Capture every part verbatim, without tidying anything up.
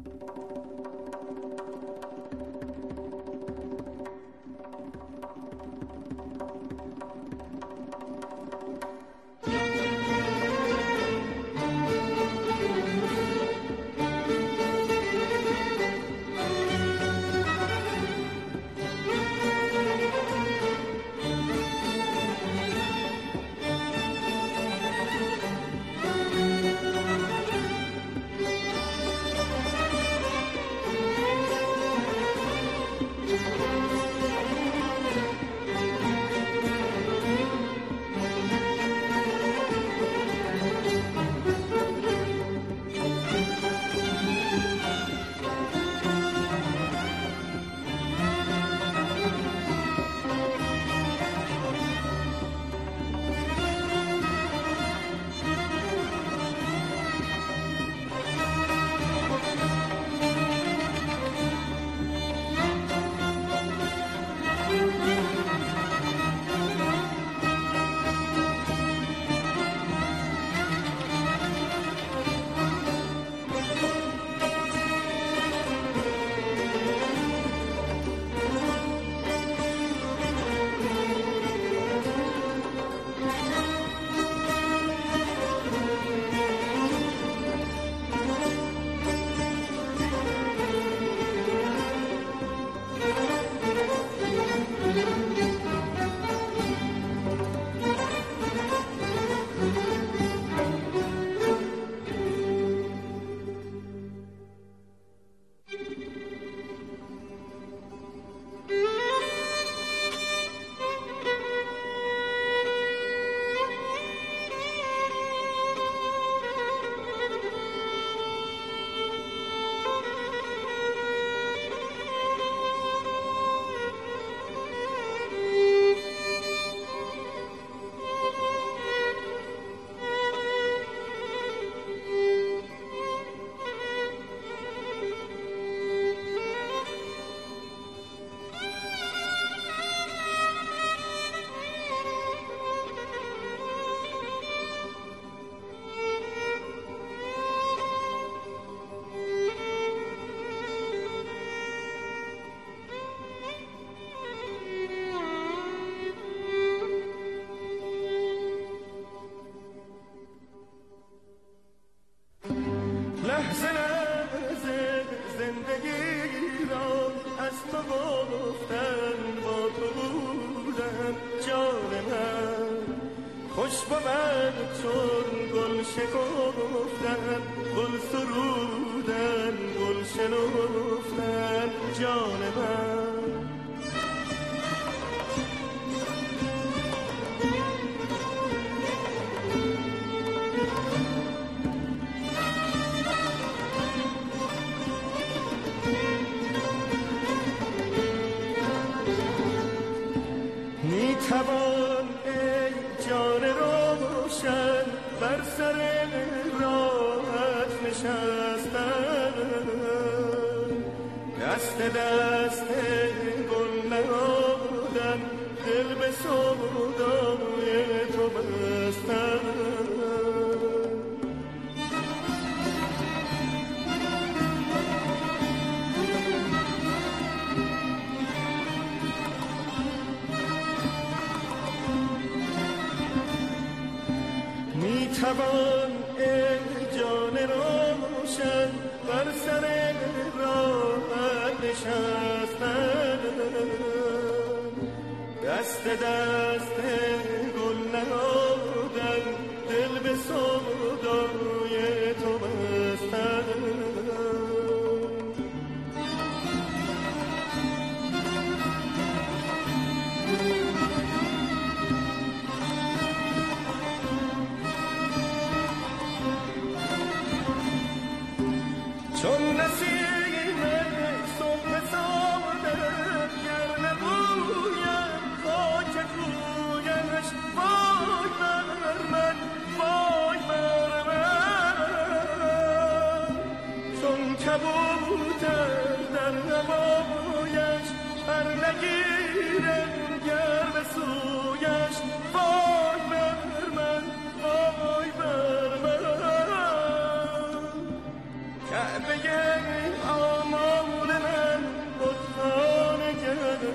Ka'beye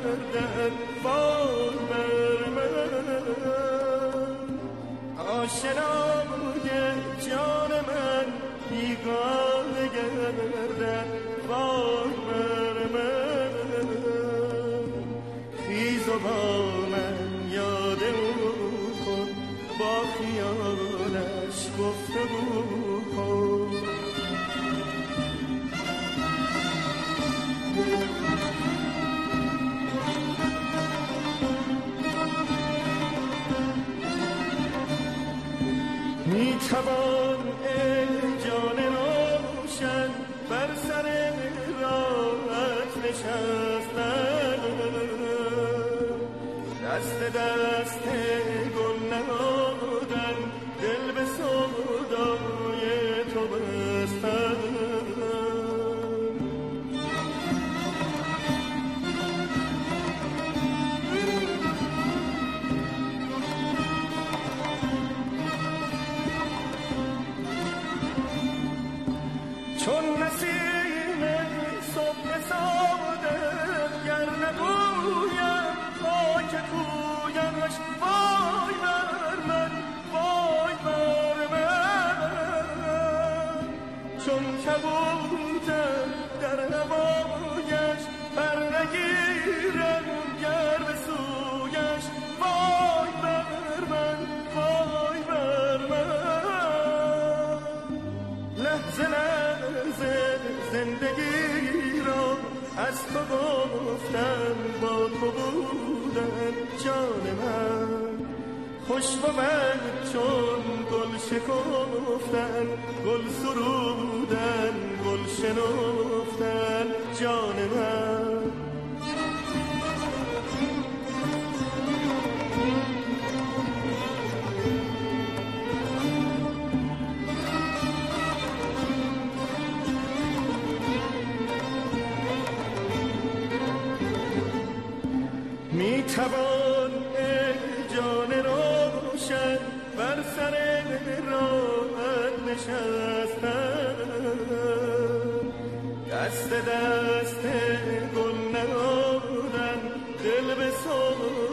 گردد وای بر من. آشنای جان من بیگانه گردد وای بر من. خیز و با من یاد او کن، با خیالش گفتگو کن. می توان ای جان روشن بر سر راهت نشستن، دست دست گل نهادن، دل به سودای تو بستن. چون نسیم صبح صادق گر نگویم خاک کویش وای بر من وای بر من. چون کبوتر در هوایش پر نگیرم گر به سویش وای بر من وای بر من. لحظه لحظه زندگی را از تو گفتم، با تو بودن جان من. خوش بود چون گل شکفتن، گل سرودن، گل شنفتن جان من. می توان ای جان روشن بر سر راهت نشستن، دست دست گل نهادن، دل به سوی